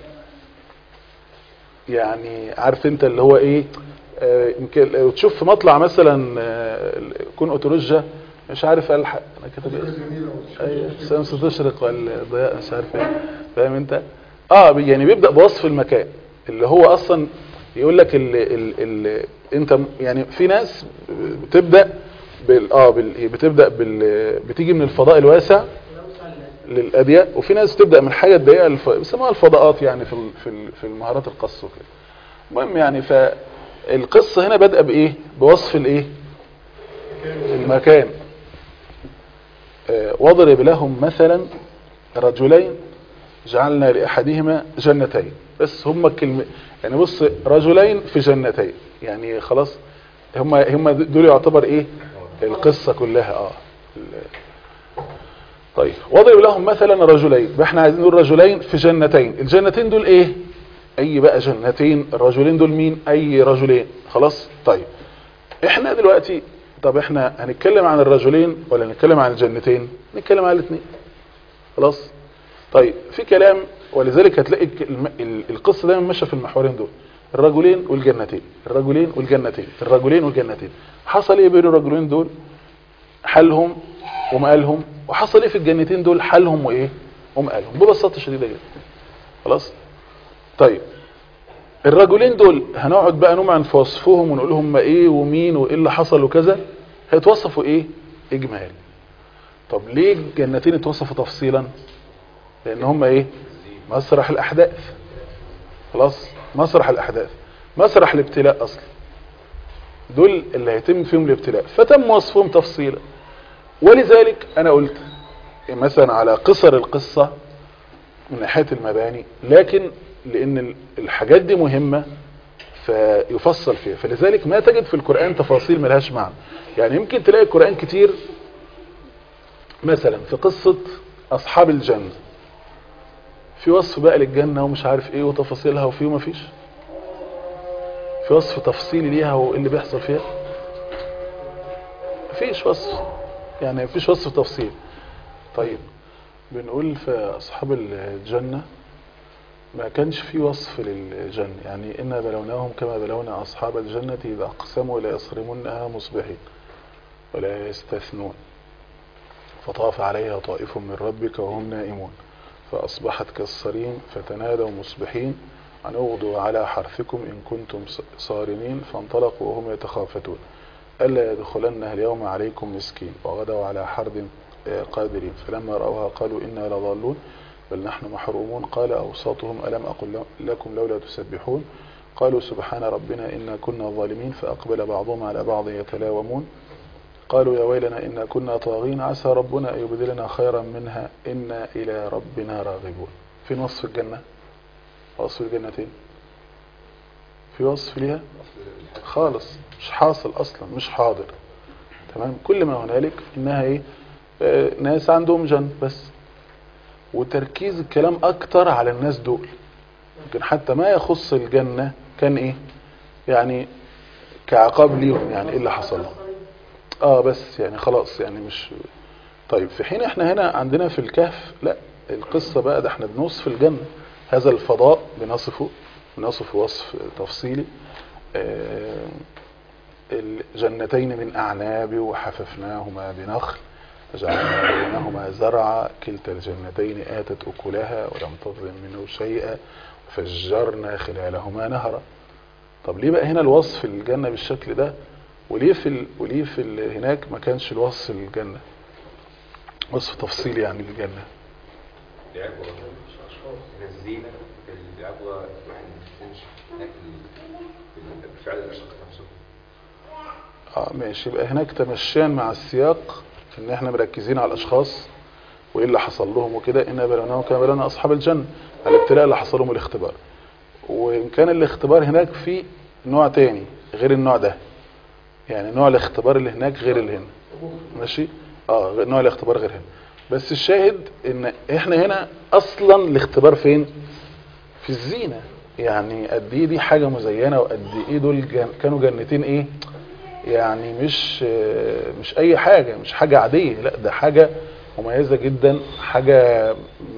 يعني عارف انت اللي هو ايه، آه يمكن لو تشوف في مطلع مثلا آه كون اوتولوجيا مش عارف الحق انا كتب ايه الشمس تشرق والضياء مش عارف ايه، فاهم انت؟ اه يعني بيبدأ بوصف المكان اللي هو اصلا يقول لك ال ال ال انت يعني في ناس بتبدأ بال اه بال بتبدأ بال بتيجي من الفضاء الواسع للأضياء، وفي ناس تبدأ من حاجة ضيقة الف... بيسموها الفضاءات يعني في في في المهارات القص وكده. المهم يعني فالقصة هنا بدأ بايه؟ بوصف الايه؟ المكان. آه واضرب لهم مثلا رجلين جعلنا لأحدهما جنتين، بس هم كلمة يعني بص رجلين في جنتين يعني خلاص هم هم دول يعتبر ايه القصة كلها. اه طيب واضرب لهم مثلا رجلين، احنا عايزين نقول رجلين في جنتين. الجنتين دول ايه؟ اي بقى جنتين، الرجلين دول مين؟ اي رجلين خلاص. طيب احنا دلوقتي طب احنا هنتكلم عن الرجلين ولا نتكلم عن الجنتين؟ نتكلم عن الاثنين خلاص. طيب في كلام، ولذلك هتلاقي القصة دايما ماشيه في المحورين دول، الرجلين والجنتين، الرجلين والجنتين، الرجلين والجنتين. حصل ايه بين الرجلين دول؟ حالهم ومقالهم. وحصل ايه في الجنتين دول؟ حالهم وايه ومقالهم، ببساطه شديده جدا خلاص. طيب الرجلين دول هنقعد بقى نمعن في وصفهم ونقول هم ايه ومين وايه اللي حصل وكذا، هيتوصفوا ايه اجمالي. طب ليه الجنتين اتوصفوا تفصيلا؟ لان هم ايه؟ مسرح الاحداث خلاص، مسرح الاحداث، مسرح الابتلاء اصلا. دول اللي هيتم فيهم الابتلاء، فتم وصفهم تفصيلا. ولذلك انا قلت مثلا على قصر القصة من ناحية المباني، لكن لان الحاجات دي مهمة فيفصل فيها. فلذلك ما تجد في القرآن تفاصيل ملهاش معنى. يعني يمكن تلاقي القرآن كتير مثلا في قصة اصحاب الجنة في وصف بقى للجنة ومش عارف ايه وتفاصيلها، وفيه وما فيش في وصف تفصيلي ليها وايه اللي بيحصل فيها، مفيش وصف، يعني مفيش وصف تفصيل. طيب بنقول في اصحاب الجنة ما كانش في وصف للجنة، يعني إنا بلوناهم كما بلونا أصحاب الجنة إذا أقسموا لا يصرمنها مصبحين ولا يستثنون فطاف عليها طائف من ربك وهم نائمون فأصبحت كالصريم فتنادوا مصبحين أن اغدوا على حرثكم إن كنتم صارمين فانطلقوا وهم يتخافتون ألا يدخلنها اليوم عليكم مسكين وغدوا على حرد قادرين فلما رأوها قالوا إنا لضالون بل نحن محرومون قال أوساطهم ألم أقل لكم لولا تسبحون قالوا سبحان ربنا إنا كنا ظالمين فأقبل بعضهم على بعض يتلاومون قالوا يا ويلنا إنا كنا طاغين عسى ربنا أن يبدلنا خيرا منها إنا إلى ربنا راغبون. فين وصف الجنة؟ وصف الجنتين في وصف ليها خالص، مش حاصل أصلا، مش حاضر. تمام. كل ما هنالك إنها إيه؟ آه ناس عندهم جنة بس، وتركيز الكلام أكتر على الناس دول. يمكن حتى ما يخص الجنة كان إيه يعني كعقاب ليهم، يعني إيه اللي حصل آه بس يعني خلاص يعني مش طيب. في حين إحنا هنا عندنا في الكهف لا، القصة بقى ده إحنا بنوصف الجنة، هذا الفضاء بنصفه بنصف وصف تفصيلي. آه الجنتين من أعناب وحففناهما بنخل وجعلنا بينهما زرعا كلتا الجنتين آتت أكلها ولم تظلم منه شيئا وفجرنا خلالهما نهرا. طب ليه بقى هنا الوصف الجنة بالشكل ده، وليه في ال... وليه في ال... هناك ما كانش الوصف الجنة وصف تفصيلي يعني للجنة؟ العبوة من الزينة العبوة واحد تنشف هناك بالفعل الأشخاص نفسه. اه ماشي، يبقى هناك تمشيان مع السياق ان احنا مركزين على الاشخاص وايه اللي حصل لهم وكده. إنا بلوناهم كما بلونا اصحاب الجنة، الابتلاء اللي حصل لهم الاختبار. وان كان الاختبار هناك في نوع تاني غير النوع ده، يعني نوع الاختبار اللي هناك غير اللي هنا. ماشي اه نوع الاختبار غير هنا. بس الشاهد ان احنا هنا اصلا الاختبار فين؟ في الزينة. يعني قد ايه دي حاجة مزينة، وقد ايه دول جن... كانوا جنتين ايه يعني مش مش اي حاجة، مش حاجة عادية، لا ده حاجة مميزة جدا، حاجة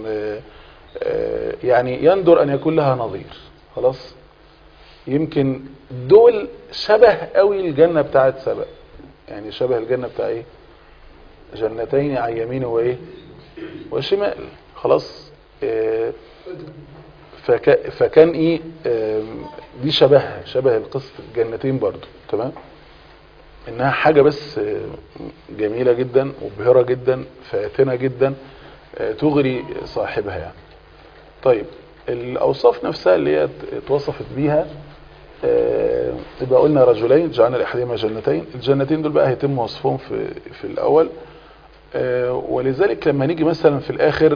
يعني يندر ان يكون لها نظير. خلاص. يمكن دول شبه قوي الجنة بتاعت سبأ، يعني شبه الجنة بتاع ايه؟ جنتين عن يمين وايه وشمال. خلاص. اه فك فكان ايه اه دي شبهها، شبه القصة الجنتين برضو. تمام. انها حاجة بس جميلة جدا مبهرة جدا فاتنة جدا تغري صاحبها يعني. طيب الاوصاف نفسها اللي هي اتوصفت بيها يبقى قلنا رجلين جعلنا لأحدهما جنتين. الجنتين دول بقى هيتم وصفهم في في الاول. ولذلك لما نيجي مثلا في الاخر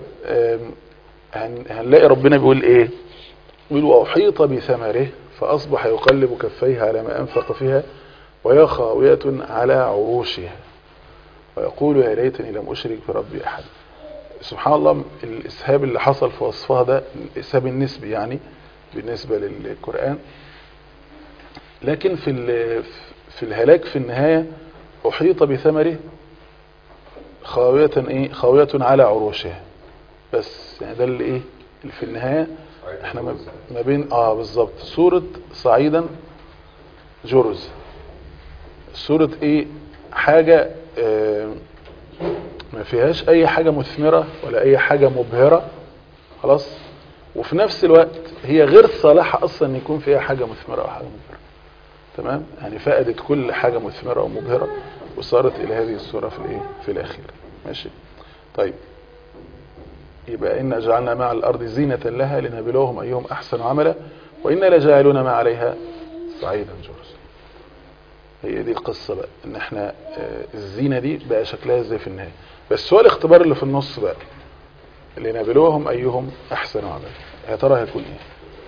هنلاقي ربنا بيقول ايه؟ بيقول واحيط بثمره فاصبح يقلب كفيه على ما انفق فيها وهي خاوية على عروشها ويقول يا ليتني لم أشرك بربي أحد. سبحان الله الإسهاب اللي حصل في وصفها ده الإسهاب النسبي يعني بالنسبة للقرآن. لكن في في الهلاك في النهاية أحيط بثمره خاوية إيه خاوية على عروشها بس. يعني ده اللي إيه اللي في النهاية احنا ما بين اه بالظبط سورة صعيدا جرز. سورة ايه حاجة اه ما فيهاش اي حاجة مثمرة ولا اي حاجة مبهرة. خلاص. وفي نفس الوقت هي غير صالحة اصلا ان يكون فيها حاجة مثمرة او حاجة مبهرة. تمام. يعني فقدت كل حاجة مثمرة او مبهرة وصارت الى هذه السورة في الايه في الاخير. ماشي. طيب يبقى إن جعلنا مع الارض زينة لها لنبلوهم ايهم احسن عملا وإنا لجاعلون ما عليها صعيدا جرزا. هي دي القصة بقى، ان احنا الزينة دي بقى شكلها ازاي في النهاية. بس هو الاختبار اللي في النص بقى اللي نبلوهم ايهم احسن عملا، يا ترى هيكون ايه؟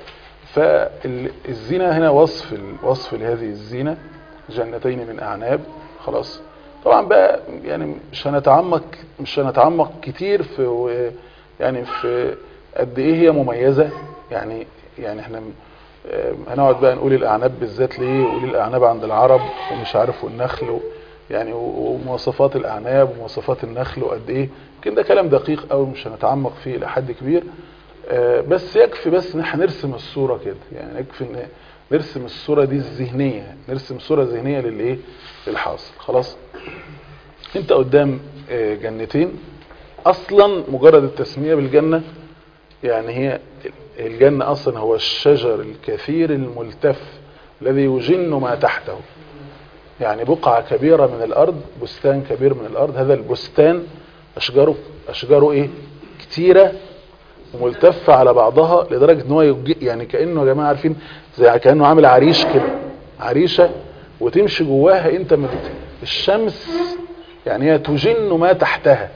فالزينة هنا وصف وصف لهذه الزينة، جنتين من اعناب. خلاص طبعا بقى يعني مش هنتعمق مش هنتعمق كتير في يعني في قد ايه هي مميزة. يعني يعني احنا هنقعد بقى نقول الاعناب بالذات ليه، وليه الاعناب عند العرب ومش عارف، والنخل يعني ومواصفات الاعناب ومواصفات النخل وقد ايه. يمكن ده كلام دقيق قوي مش هنتعمق فيه الى حد كبير. بس يكفي بس ان احنا نرسم الصورة كده، يعني يكفي ان نرسم الصورة دي الذهنية، نرسم صورة ذهنية للايه للحاصل. خلاص انت قدام جنتين، اصلا مجرد التسمية بالجنة يعني هي الجنة اصلا هو الشجر الكثير الملتف الذي يجن ما تحته، يعني بقعة كبيرة من الارض، بستان كبير من الارض. هذا البستان اشجاره اشجاره ايه كتيرة وملتفة على بعضها لدرجة ان هو يعني كأنه يا جماعة عارفين زي كأنه عامل عريش كده، عريشة وتمشي جواها انت من الشمس، يعني هي تجن ما تحتها،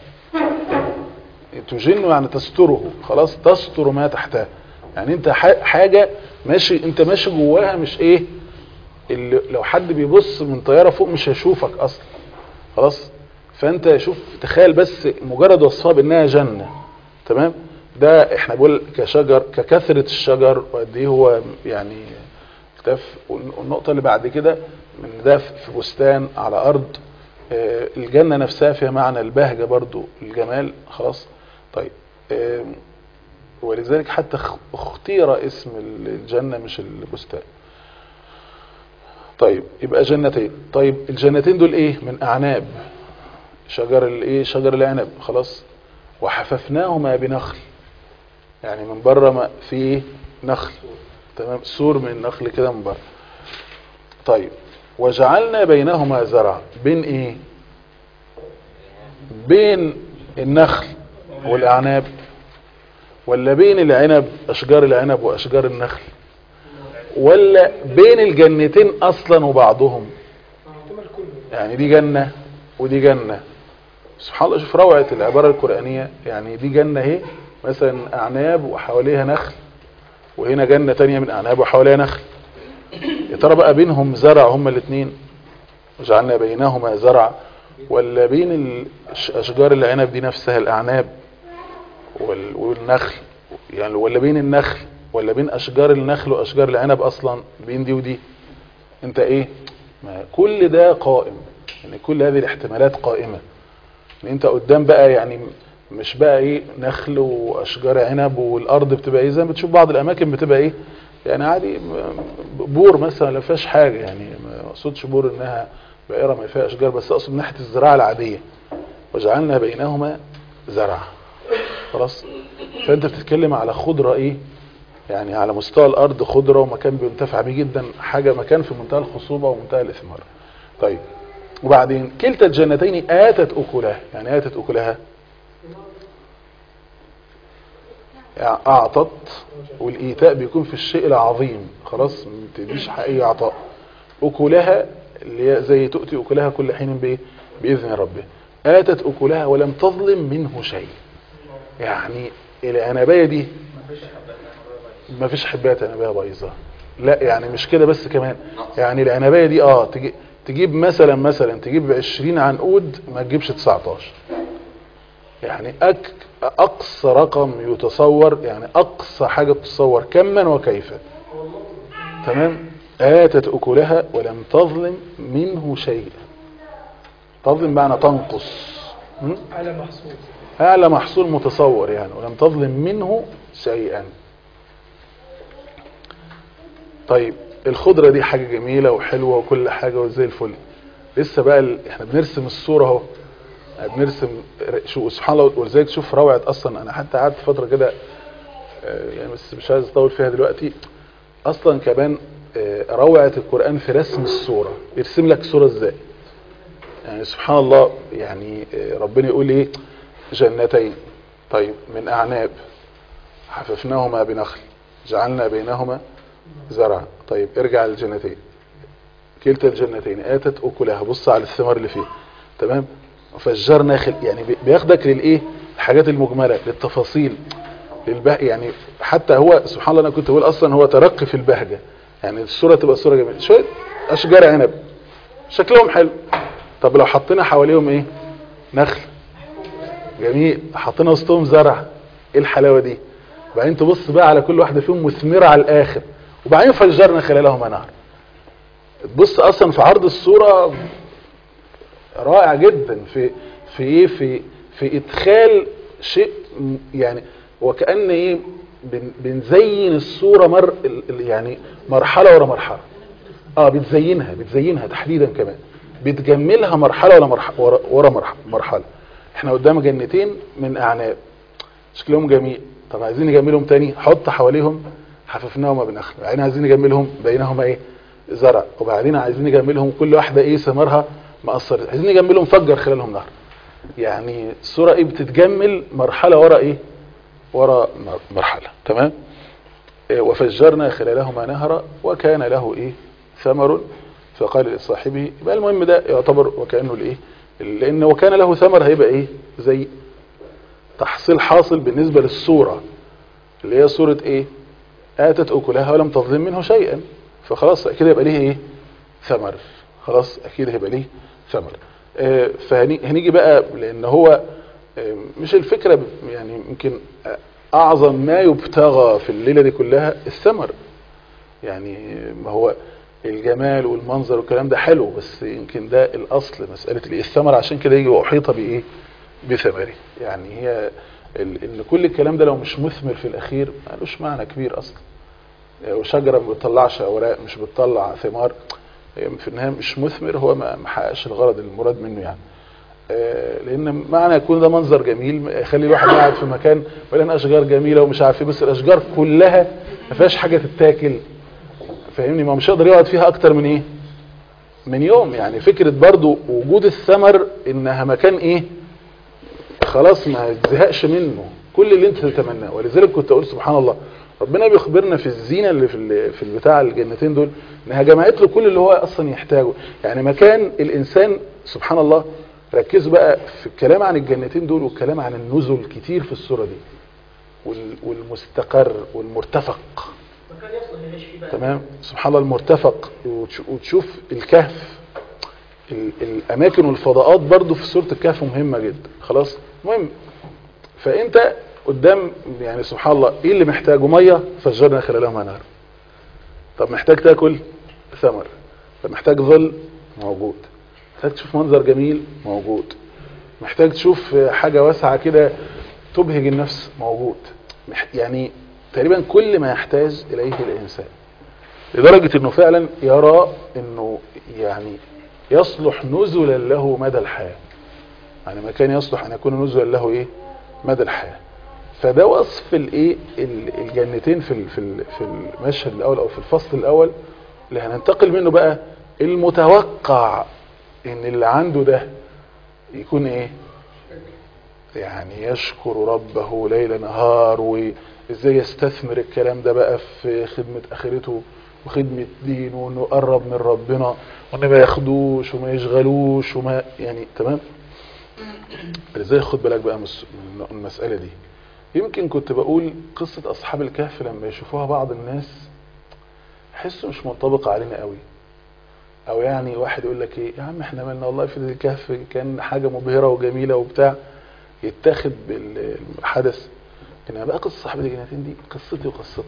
تجن يعني تستره. خلاص تستر ما تحتها، يعني انت حاجة ماشي انت ماشي جواها، مش ايه اللي لو حد بيبص من طيارة فوق مش هيشوفك اصلا. خلاص فانت شوف تخيل بس مجرد وصفها بانها جنة. تمام. ده احنا بقول كشجر ككثرة الشجر وقد ايه هو يعني التف. والنقطة اللي بعد كده من ده في بستان على ارض، اه الجنة نفسها فيها معنى البهجة برضو الجمال. خلاص طيب اه ولذلك حتى اختير اسم الجنة مش البستان. طيب يبقى جنتين. طيب الجنتين دول ايه؟ من اعناب، شجر الايه شجر العنب. خلاص وحففناهما بنخل، يعني من بره ما في نخل. تمام سور من النخل كده من بره. طيب وجعلنا بينهما زرع، بين ايه؟ بين النخل والاعناب، ولا بين العنب اشجار العنب واشجار النخل، ولا بين الجنتين اصلا وبعضهم؟ يعني دي جنة ودي جنة. سبحان الله شوف روعة العبارة القرآنية. يعني دي جنة اهي مثلا اعناب وحواليها نخل، وهنا جنة تانية من اعناب وحواليها نخل. يا ترى بقى بينهم زرع هما الاثنين، وجعلنا بينهما زرع، ولا بين اشجار العنب دي نفسها الاعناب والنخل، يعني ولا بين النخل ولا بين اشجار النخل واشجار العنب اصلا، بين دي ودي؟ انت ايه؟ ما كل ده قائم، يعني كل هذه الاحتمالات قائمة. ان انت قدام بقى يعني مش بقى ايه نخل واشجار عنب والارض بتبقى ايه زي ما بتشوف بعض الاماكن بتبقى ايه يعني عادي بور مثلا لا فيهاش حاجة، يعني ما اقصدش بور انها بائرة ما فيها اشجار، بس اقصد من ناحية الزراعة العادية. وجعلنا بينهما زرع. خلاص فانت بتتكلم على خضرة ايه يعني على مستوى الارض خضرة ومكان بينتفع به جدا، حاجة مكان في منتهى الخصوبة ومنتهى الاثمار. طيب وبعدين كلتا الجنتين آتت أكلها، يعني آتت أكلها يعني أعطت، والإيتاء بيكون في الشيء العظيم. خلاص ما تديش حقيقي عطاء. أكلها اللي هي زي تؤتي أكلها كل حين بإيه؟ بإذن ربه. آتت أكلها ولم تظلم منه شيء، يعني العنباية دي ما فيش حبات عنباية بايظة، لا يعني مش كده بس كمان، يعني العنباية دي اه تجي تجيب مثلا مثلا تجيب عشرين عنقود ما تجيبش تسعتاشر، يعني أك أقصى رقم يتصور، يعني أقصى حاجة تتصور كما وكيفا. تمام. آتت أكلها ولم تظلم منه شيء. تظلم معنى تنقص، أعلى محصول أعلى محصول متصور يعني، ولم تظلم منه شيئا. طيب الخضرة دي حاجة جميلة وحلوة وكل حاجة وزي الفل. لسه بقى ال... احنا بنرسم الصورة اهو، بنرسم شو سبحان الله. ولذلك شوف روعة اصلا. انا حتى قعدت فترة كده يعني بس مش عايز اطول فيها دلوقتي. اصلا كمان روعة القرآن في رسم الصورة، يرسم لك صورة ازاي يعني سبحان الله. يعني ربنا يقول ايه؟ جنتين طيب من اعناب حففناهما بنخل جعلنا بينهما زرع. طيب ارجع للجنتين كلتا الجنتين اتت اكلها، بص على الثمار اللي فيه، تمام. فجرنا خل يعني بياخدك للايه، الحاجات المجمله، للتفاصيل، للبه يعني. حتى هو سبحان الله انا كنت بقول اصلا هو ترقي في البهجه، يعني الصوره تبقى صوره جميله، شويه اشجار عنب شكلهم حلو، طب لو حطينا حواليهم ايه، نخل جميل، حطينا وسطهم زرع، ايه الحلاوه دي. وبعدين تبص بقى على كل واحده فيهم مثمره على الاخر، وبعدين فجرنا خلالهما نهر. تبص اصلا في عرض الصوره رائع جدا في في ايه في في ادخال شيء يعني، وكأن ايه بن بنزين الصوره مر يعني مرحله ورا مرحله. اه بتزينها بتزينها تحديدا كمان، بتجملها مرحله ولا مرحله ورا, ورا مرحله مرحله. احنا قدام جنتين من اعناب شكلهم جميل، طب عايزين نجملهم تاني، حط حواليهم حففناهما بنخل، بعدين عايزين نجملهم بينهما ايه، زرع، وبعدين عايزين نجملهم كل واحده ايه ثمارها مقصره، عايزين نجملهم فجر خلالهم نهر. يعني الصوره ايه بتتجمل مرحله ورا ايه، ورا مرحله، تمام. إيه وفجرنا خلالهما نهرا وكان له ايه ثمر فقال لصاحبه. يبقى المهم ده يعتبر وكانه الايه، لان وكان له ثمر هيبقى ايه، زي تحصيل حاصل بالنسبه للصوره اللي هي صوره ايه، اتت اكلها ولم تظلم منه شيئا، فخلاص اكيد يبقى ليه ايه ثمر، خلاص اكيد هيبقى ليه ثمر. آه فهنيجي بقى لان هو آه مش الفكره يعني، يمكن اعظم ما يبتغى في الليله دي كلها الثمر. يعني ما هو الجمال والمنظر والكلام ده حلو، بس يمكن ده الاصل مساله الايه الثمر، عشان كده يجي احيط بايه، بثمره. يعني هي ان كل الكلام ده لو مش مثمر في الاخير مالوش معنى كبير اصلا. وشجره ما بتطلعش اوراق، مش بتطلع ثمار، في النهايه مش مثمر، هو ما حققش الغرض المراد منه يعني. لان معنى يكون ده منظر جميل يخلي الواحد قاعد في مكان ولان اشجار جميله ومش عارف ايه، بس الاشجار كلها ما فيهاش حاجه تتاكل، فاهمني، ما مش هيقدر يقعد فيها اكتر من ايه، من يوم. يعني فكره برضو وجود الثمر انها مكان ايه، خلاص ما يزهقش منه كل اللي انت تتمناه. ولذلك كنت اقول سبحان الله ربنا بيخبرنا في الزينه اللي في في البتاع الجنتين دول انها جمعت له كل اللي هو اصلا يحتاجه. يعني مكان الانسان سبحان الله، ركزوا بقى في الكلام عن الجنتين دول والكلام عن النزل كتير في السوره دي، والمستقر والمرتفق، تمام. سبحان الله المرتفق، وتشوف الكهف، الاماكن والفضاءات برضو في سوره الكهف مهمه جدا، خلاص مهم. فانت قدام يعني سبحان الله ايه اللي محتاجه، ميه فجرنا خلالهما نهر، طب محتاج تاكل ثمر، طب محتاج ظل موجود، محتاج تشوف منظر جميل موجود، محتاج تشوف حاجه واسعه كده تبهج النفس موجود. يعني تقريبا كل ما يحتاج اليه الانسان، لدرجه انه فعلا يرى انه يعني يصلح نزلا له مدى الحياه، يعني ما كان يصلح ان يكون نزلا له ايه مدى الحياه. فده وصف الايه الجنتين في في في المشهد الاول او في الفصل الاول اللي هننتقل منه بقى. المتوقع ان اللي عنده ده يكون ايه، يعني يشكر ربه ليل نهار، وازاي يستثمر الكلام ده بقى في خدمة اخرته وخدمة دينه، وانه يقرب من ربنا، وانه ما ياخدوش وما يشغلوش وما يعني تمام. ازاي خد بالك بقى من المسألة دي. يمكن كنت بقول قصة اصحاب الكهف لما يشوفوها بعض الناس حسوا مش منطبقة علينا قوي، او يعني واحد يقول لك ايه يا عم احنا مالنا، والله في الكهف كان حاجة مبهرة وجميلة وبتاع، يتاخد بالحدث. انما بقى قصة صاحب الجنتين دي قصتي وقصتك.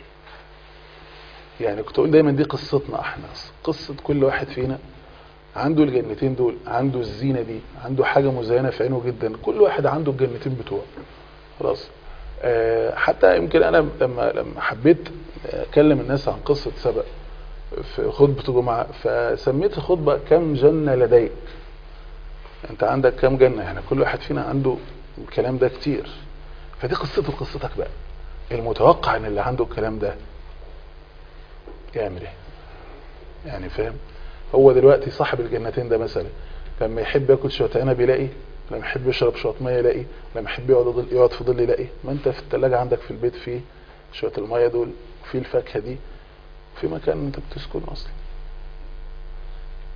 يعني كنت اقول دايما دي قصتنا احنا، قصة كل واحد فينا عنده الجنتين دول، عنده الزينة دي، عنده حاجة مزينة في عينه جدا، كل واحد عنده الجنتين بتوعه، خلاص. أه حتى يمكن انا لما لما حبيت اكلم الناس عن قصة سبأ في خطبة الجمعة، فسميت الخطبة كم جنة لديك، انت عندك كم جنة، يعني كل واحد فينا عنده الكلام ده كتير. فدي قصته قصتك بقى. المتوقع ان اللي عنده الكلام ده يعمل ايه، يعني فاهم. هو دلوقتي صاحب الجنتين ده مثلا لما يحب ياكل شويه عنب يلاقي، لما يحب يشرب شويه ميه يلاقي، لما يحب يقعد يقعد في ظل يلاقي. ما انت في الثلاجه عندك في البيت فيه شويه الميه دول، وفي الفاكهه دي، في مكان انت بتسكن اصلا.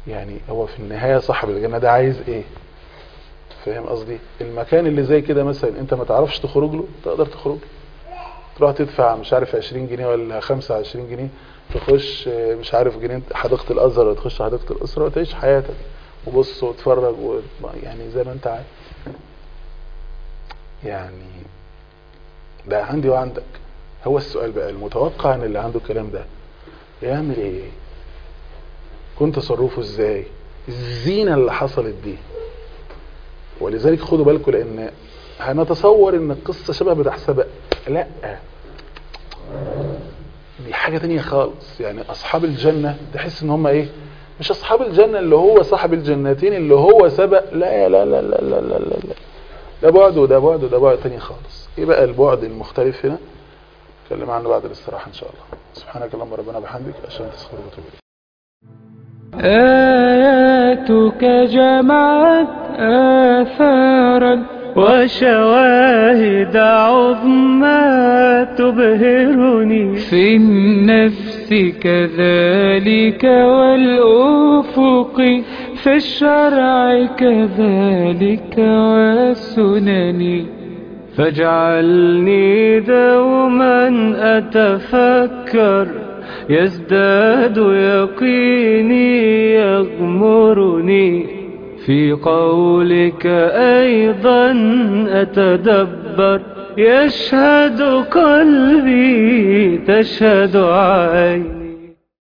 يعني هو في النهاية صاحب الجنة ده عايز ايه؟ فاهم قصدي؟ المكان اللي زي كده مثلا انت ما تعرفش تخرج له، تقدر تخرج له، تروح تدفع مش عارف عشرين جنيه ولا خمسة وعشرين جنيه، تخش مش عارف جنيه حديقة الازهر، ولا تخش حديقة الاسرة وتعيش حياتك وبص وتفرج و... يعني زي ما انت عايز. يعني ده عندي وعندك. هو السؤال بقى المتوقع ان اللي عنده الكلام ده يعمل ايه؟ كن تصرفه ازاي؟ الزينة اللي حصلت دي. ولذلك خدوا بالكم، لان هنتصور ان القصة شبه بتاع سبق. لا، دي حاجة تانية خالص. يعني اصحاب الجنة تحس ان هم ايه؟ مش اصحاب الجنة اللي هو صاحب الجنتين اللي هو سبق، لا لا لا لا لا لا لا, لا. ده بعد وده بعد وده بعد تاني خالص. ايه بقى البعد المختلف هنا؟ نتكلم عنه بعد الاستراحة ان شاء الله. سبحانك اللهم ربنا بحمدك، اشهد ان لا اله الا انت استغفرك واتوب اليك. آياتك جمعت آثارا وشواهد عظمى تبهرني، في النفس كذلك والأفق، في الشرع كذلك والسنن، فاجعلني دوما أتفكر، يزداد يقيني يغمرني، في قولك أيضا أتدبر، يشهد قلبي تشهد عيني.